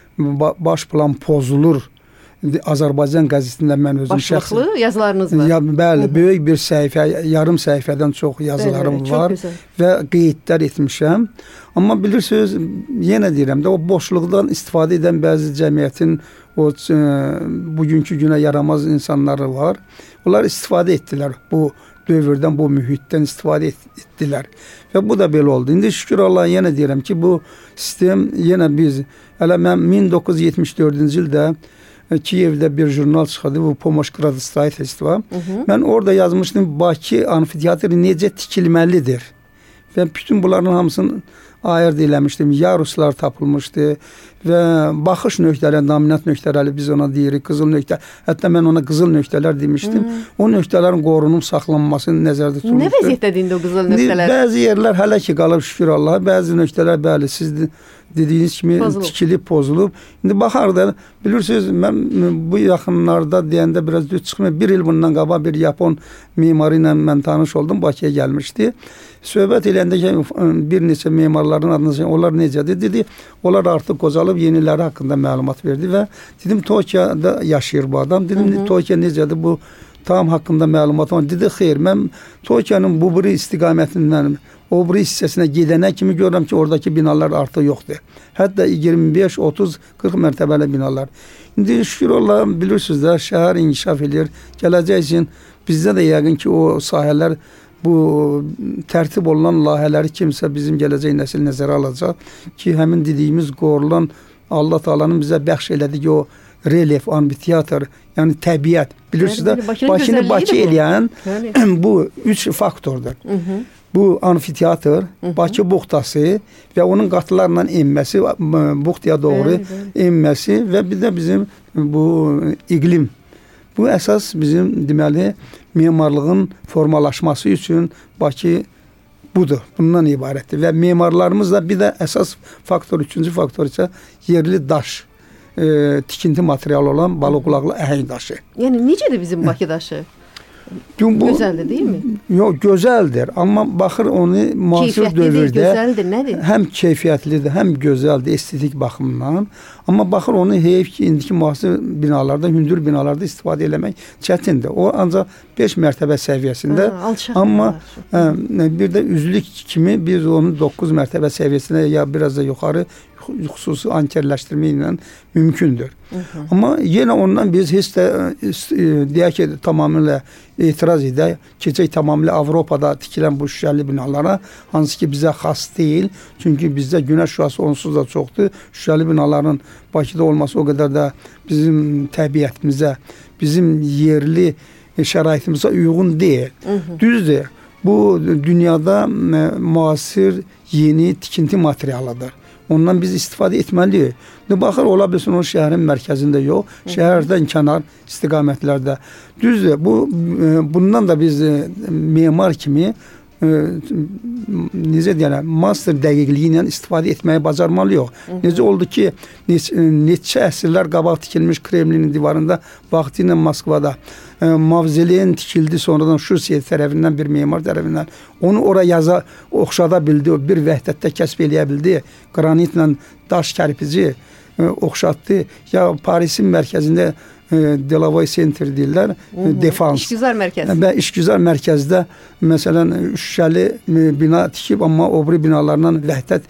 G: baş plan pozulur. Azərbaycan qəzetində mən özüm
A: başlıqlı yazılarınız var.
G: Ya, bəli, böyük bir səhifə, yarım səhifədən çox yazılarım var və qeydlər etmişəm. Amma bilirsiniz, yenə deyirəm də, o boşluqdan istifadə edən bəzi cəmiyyətin o bugünkü günə yaramaz insanları var. Onlar istifadə etdilər bu dövrdən, bu mühitdən istifadə etdilər. Və bu da belə oldu. İndi şükür Allah, yenə deyirəm ki, bu sistem yenə biz, hələ mən 1974-cü ildə Kiyevdə bir jurnal çıxardı, bu Pomoş Gradstaytestva. Mən orada yazmışdım, Bakı amfiteatrı necə tikilməlidir. Və bütün bunların hamısını ayırd eləmişdim. Yaruslar tapılmışdı və baxış nöqtələri, dominant nöqtələri biz ona deyirik, qızıl nöqtə. Hətta mən ona qızıl nöqtələr demişdim. O nöqtələrin qorunub saxlanmasını nəzərdə tutulmuşdur.
A: Nə vəziyyətdədir indi o qızıl nöqtələr?
G: Bəzi yerlər hələ ki qalıb, şükür Allah. Bəzi nöqtələr bəli, siz dediyiniz kimi tikilib, pozulub. İndi baxar da, bilirsiniz, mən bu yaxınlarda deyəndə biraz düz çıxmıyor. Bir il bundan qabaq bir Yapon mimarı ilə mən tanış oldum, Bakıya gəlmişdi. Söhbət eləyəndə ki, bir neçə memarların adını, onlar necədir? Dedi, onlar artıq qocalıb yeniləri haqqında məlumat verdi və dedim, Tokyoda yaşayır bu adam. Dedim, Tokyo necədir bu tam haqqında məlumat var. Dedi, xeyr, mən Tokyonun bu biri istiqamətindən o biri hissəsinə gedənə kimi görürəm ki, oradakı binalar artıq yoxdur. Hətta 25, 30, 40 mərtəbəli binalar. İndi şükür Allah, bilirsiniz də, şəhər inkişaf edir. Gələcək üçün bizdə də yəqin ki, o sahələr, bu tərtib olunan layihələri kimsə bizim gələcək nəsil nəzərə alacaq ki, həmin dediyimiz qorulan Allah Taala'nın bizə bəxş elədiyi o relyef, amfiteatr, yəni təbiət. Bilirsiniz də, Bakını Bakı eləyən bu 3 faktordur. Bu amfiteatr, Bakı buxtası və onun qatılarla enməsi, buxtaya doğru enməsi və bir də bizim bu iqlim. Bu əsas bizim deməli memarlığın formalaşması üçün Bakı budur, bundan ibarətdir. Və memarlarımız da bir də əsas faktor, üçüncü faktor isə yerli daş, tikinti materialı olan balıqulaqlı əhəng daşı.
A: Yəni necədir bizim Bakı daşı? Gözəldir, deyil mi?
G: Yox, gözəldir. Amma baxır onu müasir dövrdə
A: gözəldir, nədir?
G: Həm keyfiyyətlidir, həm gözəldir estetik baxımdan. Amma baxır onu heyf ki, indiki müasir binalarda, hündür binalarda istifadə eləmək çətindir. O ancaq 5 mərtəbə səviyyəsində. Amma bir də üzlük kimi biz onu 9 mərtəbə səviyyəsində ya biraz da yuxarı xüsusi ankerləşdirmə ilə mümkündür. Amma yenə ondan biz heç də deyək ki, tamamilə etiraz edək. Keçək tamamilə Avropada tikilən bu şüşəli binalara, hansı ki bizə xas deyil. Çünki bizdə günəş şüası onsuz da çoxdur. Şüşəli binaların Bakıda olması o qədər də bizim təbiətimizə, bizim yerli şəraitimizə uyğun deyil. Düzdür, bu dünyada müasir yeni tikinti materialıdır. Ondan biz istifadə etməliyik. Baxır, ola bilsin o şəhərin mərkəzində yox, şəhərdən kənar istiqamətlərdə. Düzdür, bundan da biz memar kimi necə deyirəm, master dəqiqliyi ilə istifadə etməyi bacarmalıyıq. Necə oldu ki, neçə əsrlər qabaq tikilmiş Kremlinin divarında vaxtilə Moskvada mavzoleyin tikildi, sonradan Şursiyev tərəfindən bir memar tərəfindən onu ora oxşada bildi, o bir vəhdətdə kəsb eləyə bildi, qranitlə daş kərpici oxşatdı. Ya Parisin mərkəzində Delavay Center deyirlər, defans.
A: İşgüzar mərkəz.
G: Və işgüzar mərkəzdə məsələn şüşəli bina tikib, amma o biri binalarla vəhdət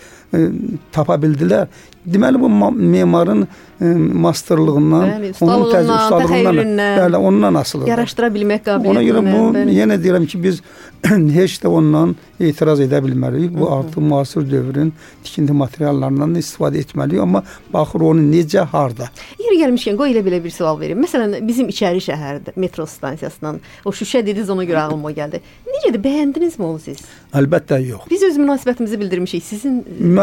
G: tapa bildilər. Deməli bu memarın masterlığından, onun ustalığından, bəli, ondan asılıdır.
A: Yaraşdıra bilmək qabiliyyətindən.
G: Ona görə bu, yenə deyirəm ki, biz heç də ondan etiraz edə bilməliyik. Bu artıq müasir dövrün tikinti materiallarından istifadə etməliyik, amma baxır onu necə, harda.
A: Yeri gəlmişkən, qoy elə belə bir sual verim. Məsələn, bizim içəri şəhərdə metro stansiyasından o şüşə dediniz, ona görə ağlıma gəldi. Necədir, bəyəndinizmi onu siz?
G: Əlbəttə yox.
A: Biz öz münasibətimizi bildirmişik. Sizin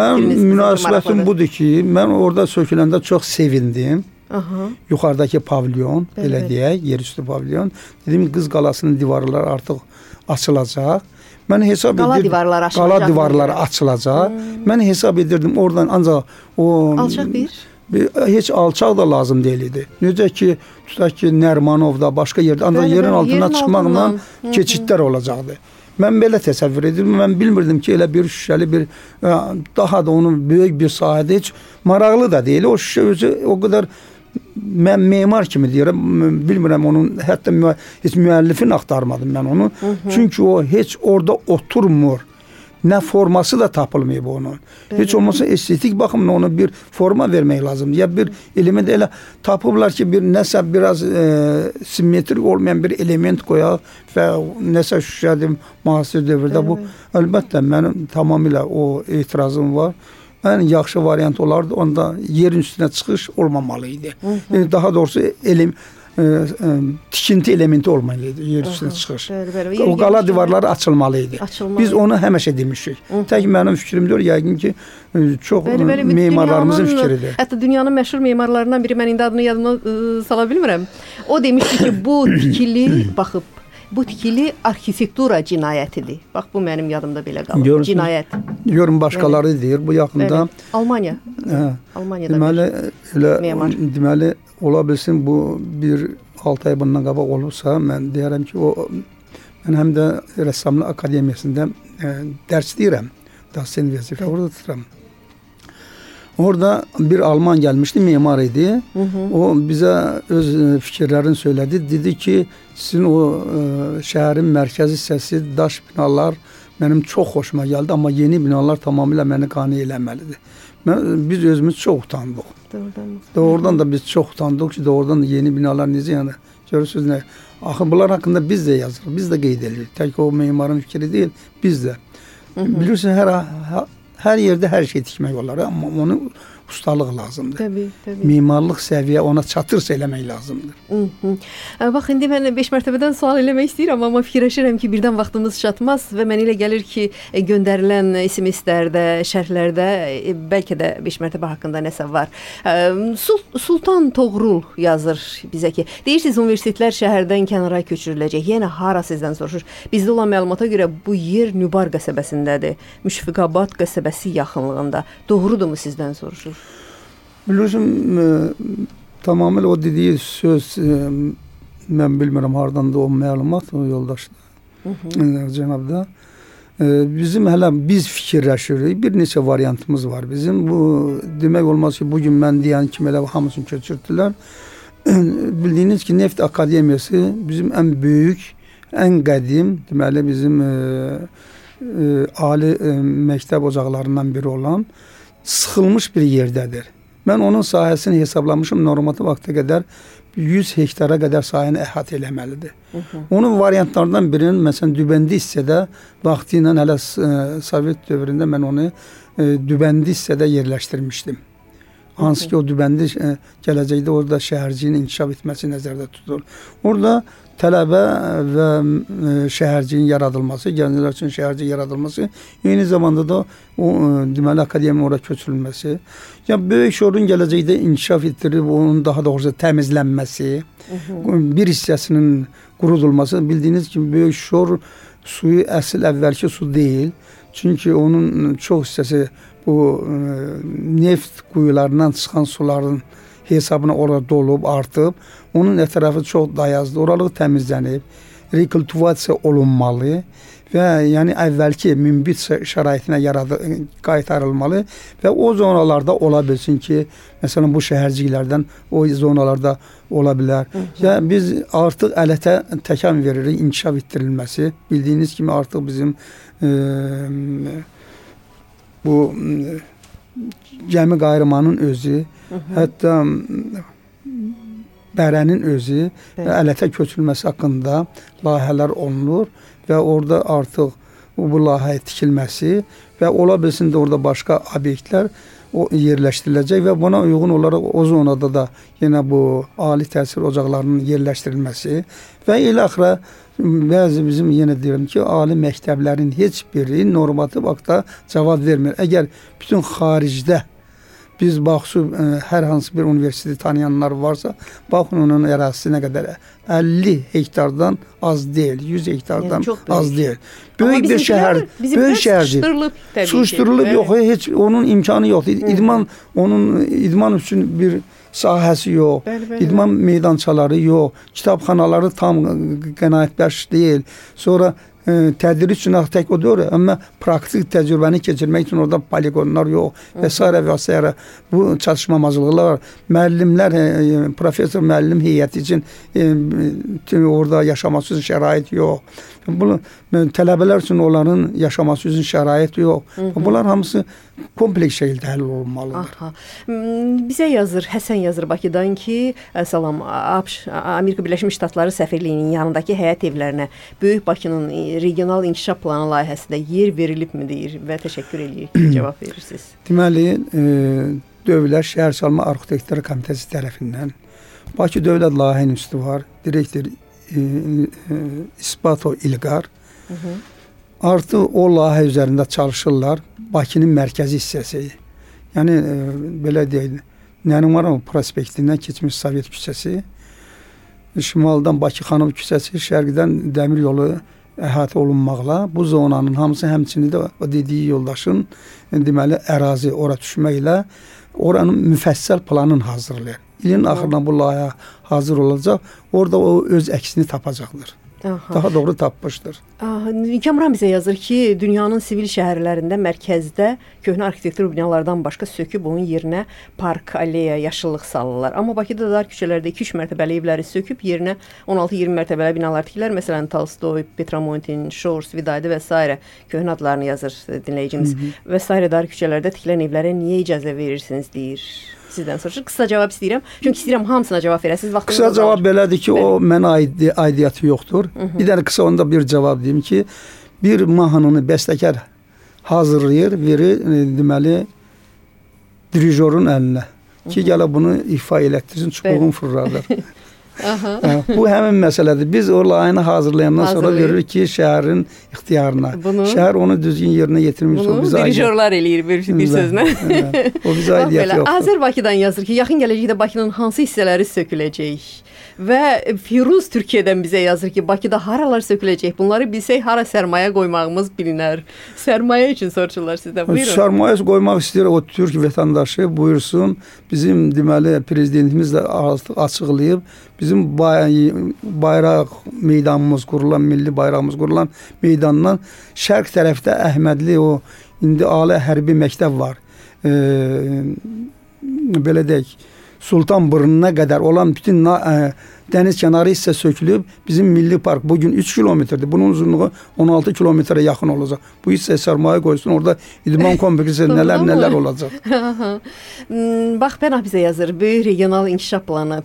G: münasibətim budur ki, mən orada söküləndə çox sevindim. Yuxarıdakı pavilyon, belə deyək, yerüstü pavilyon. Dedim, Qız Qalasının divarları artıq açılacaq. Mən hesab edirdim, qala divarları açılacaq. Mən hesab edirdim, oradan ancaq o
A: alçaq
G: heç alçaq da lazım deyil idi. Necə ki, tutaq ki, Nərmanovda, başqa yerdə ancaq yerin altından çıxmaqla keçidlər olacaqdı. Mən belə təsəvvür edirdim. Mən bilmirdim ki, elə bir şüşəli bir, daha da onun böyük bir sahədə heç maraqlı da deyil. O şüşə özü o qədər, mən memar kimi deyirəm, bilmirəm onun, hətta heç müəllifini axtarmadım mən onu. Çünki o heç orada oturmur. Nə forması da tapılmayıb onun. Heç olmasa estetik baxımdan ona bir forma vermək lazımdır. Ya bir element elə tapıblar ki, bir nəsə biraz simmetrik olmayan bir element qoyaq və nəsə şüşədir müasir dövrdə. Bu əlbəttə mənim tamamilə o etirazım var. Ən yaxşı variant olardı, onda yerin üstünə çıxış olmamalı idi. Daha doğrusu tikinti elementi olmalıydı yer üstünə çıxış. O qala divarları açılmalıydı. Biz onu həmişə demişik. Tək mənim fikrimdir, yəqin ki, çox memarlarımızın fikridir.
A: Hətta dünyanın məşhur memarlarından biri, mən indi adını yadıma sala bilmirəm. O demişdi ki, bu tikili, baxıb, bu tikili arxitektura cinayətidir. Bax, bu mənim yadımda belə qalır. Cinayət.
G: Görün, başqaları deyir. Bu yaxında
A: Almaniya. Almaniyada
G: deməli, ola bilsin bu bir 6 ay bundan qabaq olursa, mən deyərəm ki, mən həm də Rəssamlıq Akademiyasında dərs deyirəm. Dasen vəzifə orada tuturam. Orada bir Alman gəlmişdi, memar idi. O bizə öz fikirlərini söylədi. Dedi ki, sizin o şəhərin mərkəzi hissəsi, daş binalar mənim çox xoşuma gəldi, amma yeni binalar tamamilə məni qane eləməlidir. Biz özümüz çox utandıq. Doğrudan da biz çox utandıq ki, doğrudan da yeni binalar necə, yəni görürsünüz nə? Axı bunlar haqqında biz də yazırıq, biz də qeyd edirik. Tək o memarın fikri deyil, biz də. Bilirsiniz, hər yerdə hər şey tikmək olar, amma onu ustalıq lazımdır.
A: Təbii.
G: Mimarlıq səviyyə ona çatırsa eləmək lazımdır.
A: Bax, indi mən 5 mərtəbədən sual eləmək istəyirəm, amma fikirləşirəm ki, birdən vaxtımız çatmaz və mənə elə gəlir ki, göndərilən SMS-lərdə, şərhlərdə bəlkə də 5 mərtəbə haqqında nəsə var. Sultan Toğrul yazır bizə ki, deyirsiniz, universitetlər şəhərdən kənara köçürüləcək. Yəni, hara sizdən soruşur? Bizdə olan məlumata görə bu yer Nübar qəsəbəsindədir. Müşfiqabad qəsəbəsi yaxınlığında. Doğrudurmu sizdən soruşur?
G: Biliyorsun, tamamilə o dediyi söz, mən bilmirəm haradan da o məlumat, o yoldaşda, cənabda. Bizim hələ biz fikirləşirik, bir neçə variantımız var bizim. Bu, demək olmaz ki, bugün mən deyən kimi elə hamısını köçürtdülər. Bildiyiniz ki, Neft Akademiyası bizim ən böyük, ən qədim, deməli bizim ali məktəb ocaqlarından biri olan sıxılmış bir yerdədir. Mən onun sahəsini hesablamışım, normativ vaxta qədər 100 hektara qədər sahəni əhatə eləməlidir. Onun variantlardan birinin, məsələn, Dübəndi hissədə vaxtı ilə hələ Sovet dövründə mən onu Dübəndi hissədə yerləşdirmişdim. Hansı ki o Dübəndi gələcəkdə orada şəhərciliyin inkişaf etməsi nəzərdə tutulur. Orada tələbə və şəhərciyin yaradılması, gənclər üçün şəhərciyin yaradılması, eyni zamanda da o deməli akademiya ora köçürülməsi, ya böyük şorun gələcəkdə inkişaf etdirib onun daha doğrusu təmizlənməsi, bir hissəsinin qurudulması. Bildiyiniz kimi böyük şor suyu əsl əvvəlki su deyil. Çünki onun çox hissəsi bu neft quyularından çıxan suların hesabına orada dolub, artıb. Onun ətrafı çox dayazdır. Oralıq təmizlənib, rekultivasiya olunmalı və yəni əvvəlki münbit şəraitinə qaytarılmalı və o zonalarda ola bilsin ki, məsələn bu şəhərciklərdən o zonalarda ola bilər. Yəni biz artıq ələtə təkan veririk, inkişaf etdirilməsi. Bildiyiniz kimi artıq bizim bu gəmi qayırmanın özü, hətta Bərənin özü ələtə köçürülməsi haqqında layihələr olunur və orada artıq bu layihə tikilməsi və ola bilsin də orada başqa obyektlər yerləşdiriləcək və buna uyğun olaraq o zonada da yenə bu ali təhsil ocaqlarının yerləşdirilməsi və ilə axıra bəzi bizim yenə deyirəm ki, ali məktəblərin heç biri normativ akta cavab vermir. Əgər bütün xaricdə biz baxsın, hər hansı bir universiteti tanıyanlar varsa, baxın onun ərazisi nə qədər 50 hektardan az deyil, 100 hektardan az deyil. Böyük bir şəhər, böyük şəhərdir. Suçdurulub yox, heç onun imkanı yoxdur. İdman üçün bir sahəsi yox, idman meydançaları yox, kitabxanaları tam qənaətbəxş deyil. Sonra tədris üçün tək o deyil, amma praktik təcrübəni keçirmək üçün orada poligonlar yox və s. Bu çatışmamazlıqlar var. Müəllimlər, professor müəllim heyəti üçün orada yaşaması üçün şərait yox. Tələbələr üçün onların yaşaması üçün şərait yox. Bunlar hamısı kompleks şəkildə həll olunmalıdır.
A: Bizə yazır, Həsən yazır Bakıdan ki, salam, Amerika Birləşmiş Ştatları səfirliyinin yanındakı həyət evlərinə Böyük Bakının regional inkişaf planı layihəsində yer verilibmi deyir və təşəkkür edirik ki, cavab verirsiniz.
G: Deməli, Dövlət Şəhərsalma Arxitektura Komitəsi tərəfindən Bakı Dövlət Layihə İnstitutu var, direktor İspato İlqar. Artıq o layihə üzərində çalışırlar. Bakının mərkəzi hissəsi, yəni belə deyək, Nərimanov prospektindən keçmiş Sovet küçəsi, şimaldan Bakı Xanım küçəsi, şərqdən dəmir yolu əhatə olunmaqla bu zonanın hamısı həmçinin də o dediyi yoldaşın deməli ərazi ora düşməklə oranın müfəssəl planını hazırlayır. İlin axırına bu layihə hazır olacaq. Orada o öz əksini tapacaqdır. Daha doğru tapmışdır.
A: Kamran bizə yazır ki, dünyanın sivil şəhərlərində mərkəzdə köhnə arxitektur binalardan başqa söküb onun yerinə park, alleya, yaşıllıq salırlar. Amma Bakıda dar küçələrdə 2-3 mərtəbəli evləri söküb yerinə 16-20 mərtəbəli binalar tikilər. Məsələn, Tolstoy, Petramontin, Şors, Vidadi və s. köhnə adlarını yazır dinləyicimiz. Və s. dar küçələrdə tikilən evlərə niyə icazə verirsiniz deyir. Sizdən soruşur. Qısa cavab istəyirəm. Çünki istəyirəm hamısına cavab verəsiniz.
G: Qısa cavab belədir ki, o mənə aidiyyatı yoxdur. Bir dənə qısa onda bir cavab deyim ki, bir mahnını bəstəkar hazırlayır, verir deməli dirijorun əlinə ki, gələ bunu ifa elətdirsin, çubuğun fırladır. Bu həmin məsələdir. Biz o layihəni hazırlayandan sonra veririk ki, şəhərin ixtiyarına. Şəhər onu düzgün yerinə yetirmiş.
A: Bunu dirijorlar eləyir bir sözlə.
G: O bizə aidiyyatı yoxdur.
A: Azər Bakıdan yazır ki, yaxın gələcəkdə Bakının hansı hissələri söküləcək? Və Firuz Türkiyədən bizə yazır ki, Bakıda haralar söküləcək? Bunları bilsək, hara sərmayə qoymağımız bilinər. Sərmayə üçün soruşurlar sizdən. Buyurun.
G: Sərmayə qoymaq istəyir o türk vətəndaşı, buyursun. Bizim deməli prezidentimiz də açıqlayıb, bizim bayraq meydanımız qurulan, milli bayrağımız qurulan meydandan şərq tərəfdə Əhmədli o indi ali hərbi məktəb var. Belə deyək, Sultanburnuna qədər olan bütün dəniz kənarı hissə sökülüb. Bizim milli park bugün 3 kilometrdir. Bunun uzunluğu 16 kilometrə yaxın olacaq. Bu hissə sərmayə qoysun, orada idman kompleksi nələr olacaq.
A: Bax, Pənah bizə yazır. Böyük regional inkişaf planı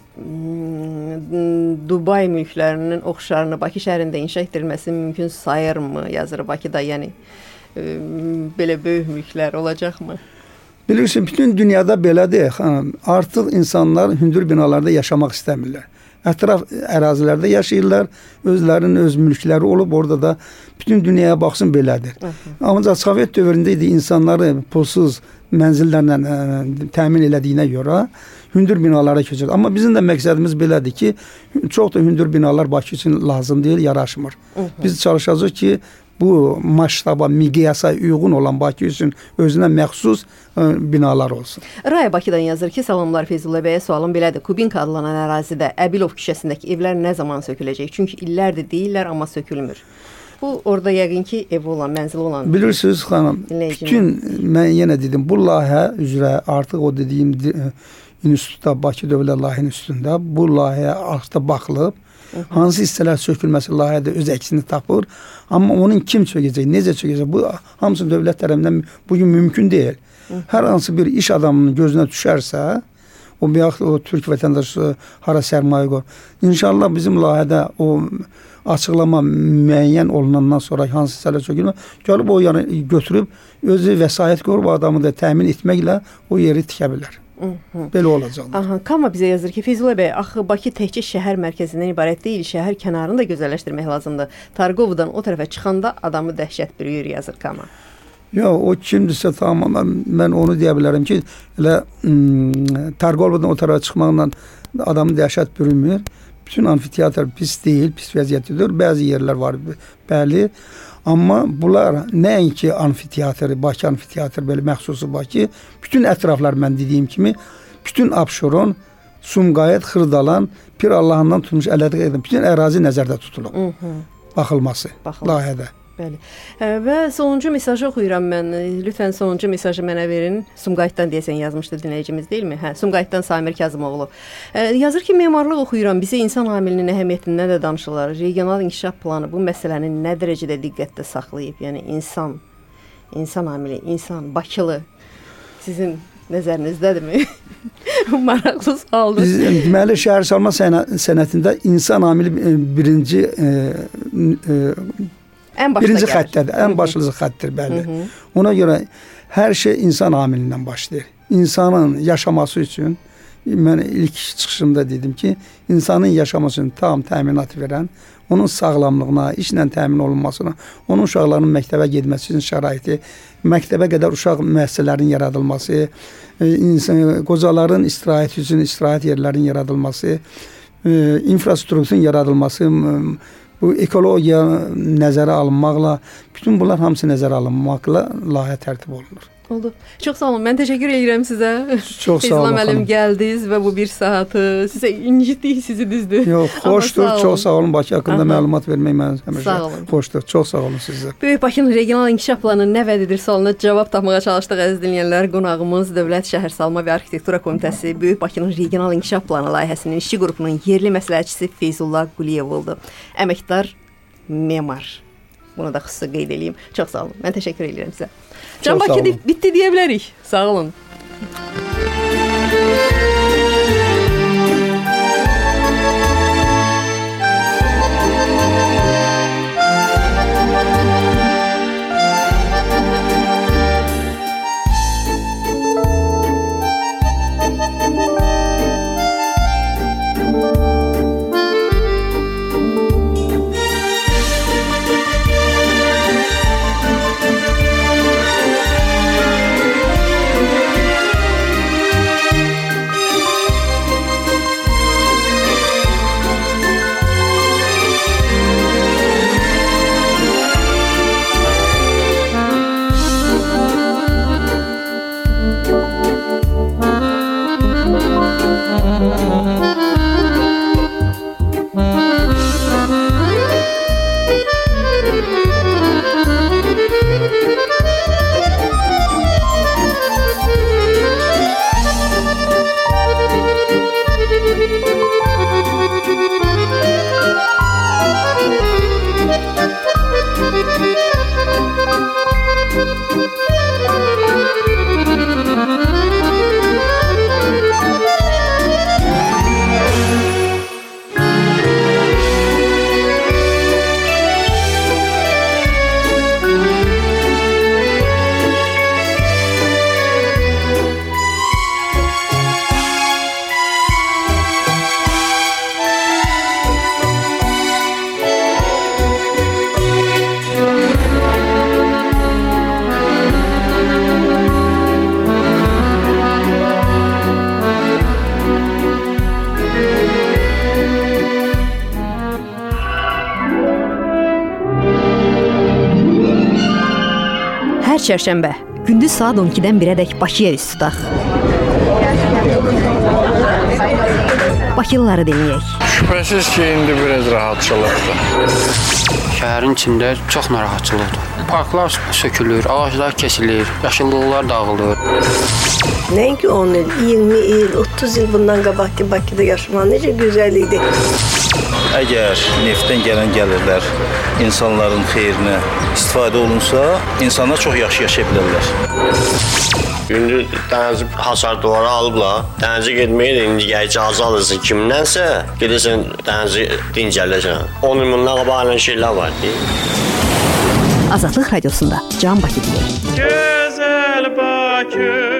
A: Dubay mülklərinin oxşarını Bakı şəhərində inşa etdirilməsi mümkün sayırmı? Yazır Bakıda, yəni belə böyük mülklər olacaqmı?
G: Bilirsin, bütün dünyada belədir. Artıq insanlar hündür binalarda yaşamaq istəmirlər. Ətraf ərazilərdə yaşayırlar. Özlərinin öz mülkləri olub, orada da bütün dünyaya baxsın belədir. Ancaq Sovet dövründə idi, insanları pulsuz mənzillərlə təmin elədiyinə görə hündür binalara köçür. Amma bizim də məqsədimiz belədir ki, çox da hündür binalar Bakı üçün lazım deyil, yaraşmır. Biz çalışacağıq ki, bu maştaba, miqyasa uyğun olan Bakı üçün özünə məxsus binalar olsun.
A: Raya Bakıdan yazır ki, salamlar Feyzullah bəyə, sualım belədir. Kubinka adlanan ərazidə Əbilov küçəsindəki evlər nə zaman söküləcək? Çünki illərdir deyirlər, amma sökülmür. Bu orada yəqin ki, ev olan, mənzil olan.
G: Bilirsiniz xanım, bütün mən yenə dedim, bu layihə üzrə artıq o dediyim institutda, Bakı Dövlət Layihə İnstitutunda bu layihəyə artıq baxılıb. Hansı hissələr sökülməsi layihədə öz əksini tapır. Amma onun kim çökəcək, necə çökəcək? Bu hamısı dövlət tərəfindən bugün mümkün deyil. Hər hansı bir iş adamının gözünə düşərsə, o Türk vətəndaşı hara sərmayə qoyur. İnşallah bizim layihədə o açıqlama müəyyən olunandan sonra hansı hissələr sökülmə, gəlib o yəni götürüb özü vəsait qoyub adamı da təmin etməklə o yeri tikə bilər. Belə olacaqlar.
A: Aha, Kama bizə yazır ki, Feyzullah bəy, axı Bakı təkcə şəhər mərkəzindən ibarət deyil, şəhər kənarını da gözəlləşdirmək lazımdır. Targovdan o tərəfə çıxanda adamı dəhşət bürüyür, yazır Kama.
G: Yox, o kimdirsə tamamen mən onu deyə bilərəm ki, elə Targovdan o tərəfə çıxmaqla adamı dəhşət bürümür. Bütün amfiteatr pis deyil, pis vəziyyətlidir. Bəzi yerlər var, bəli. Amma bunlar nəinki amfiteatr, Bakı amfiteatr, belə məxsusu Bakı, bütün ətraflar mən dediyim kimi, bütün Abşeron, Sumqayıt, Xırdalan, Pir Allahından tutmuş Ələdəq edən bütün ərazi nəzərdə tutulub. Baxılması layihədə.
A: Bəli. Və sonuncu mesajı oxuyuram mən. Lütfən sonuncu mesajı mənə verin. Sumqayıtdan deyəsən yazmışdı dinləyicimiz, deyilmi? Hə, Sumqayıtdan Samir Kazımoğlu. Yazır ki, memarlıq oxuyuram. Bizə insan amilinin əhəmiyyətindən də danışırlar. Regional inkişaf planı bu məsələni nə dərəcədə diqqətdə saxlayıb? Yəni insan amili, insan, Bakılı sizin nəzərinizdədirmi? Maraqlı sualdır.
G: Biz deməli şəhərsalma sənətində insan amili birinci birinci xəttədir, ən başlıca xəttdir, bəli. Ona görə hər şey insan amilindən başlayır. İnsanın yaşaması üçün, mən ilk çıxışımda dedim ki, insanın yaşaması üçün tam təminat verən, onun sağlamlığına, işlə təmin olunmasına, onun uşaqlarının məktəbə getməsi üçün şəraiti, məktəbə qədər uşaq müəssisələrinin yaradılması, qocaların istirahət üçün istirahət yerlərinin yaradılması, infrastrukturun yaradılması, bu ekologiya nəzərə alınmaqla, bütün bunlar hamısı nəzərə alınmaqla layihə tərtib olunur.
A: Oldu. Çox sağ olun. Mən təşəkkür edirəm sizə.
G: Çox sağ olun.
A: Müəllim gəldiniz və bu bir saatı sizə incitdik, sizi düzdür.
G: Yox, xoşdur. Çox sağ olun. Bakı haqqında məlumat vermək mənim həmişə xoşdur. Çox sağ olun sizə.
A: Böyük Bakının regional inkişaf planı nə vəd edir sualına cavab tapmağa çalışdıq əziz dinləyənlər. Qonağımız Dövlət Şəhərsalma və Arxitektura Komitəsi Böyük Bakının regional inkişaf planı layihəsinin işçi qrupunun yerli məsləhətçisi Feyzullah Quliyev oldu. Əməkdar memar. Bunu da xüsusi qeyd edeyim. Çox sağ olun. Mən təşəkkür edirəm sizə. Can Bakı bitdi deyə bilərik. Sağ olun. çərşənbə. Gündüz saat 12-dən 1-ədək Bakıya üz tutaq. Bakılıları dinləyək.
B: Şübhəsiz ki, indi biraz rahatçılıqdır.
C: Şəhərin içində çox narahatçılıqdır. Parklar sökülür, ağaclar kesilir, yaşıllıqlar dağılır.
D: Nəinki 10 il, 20 il, 30 il bundan qabaqki Bakıda yaşamaq necə gözəl idi.
E: Əgər neftdən gələn gəlirlər insanların xeyrinə istifadə olunsa, insanlar çox yaxşı yaşaya bilərlər.
F: İndi dənizci hasar duvara alıblar. Dənizci getməyə də indi icazə alırsın kimdənsə, gedirsən dənizci dincəlirsən. 10 il bundan qabaq şeylər var ki.
A: Azadlıq radiosunda Can Bakı deyir.
B: Gözəl Bakı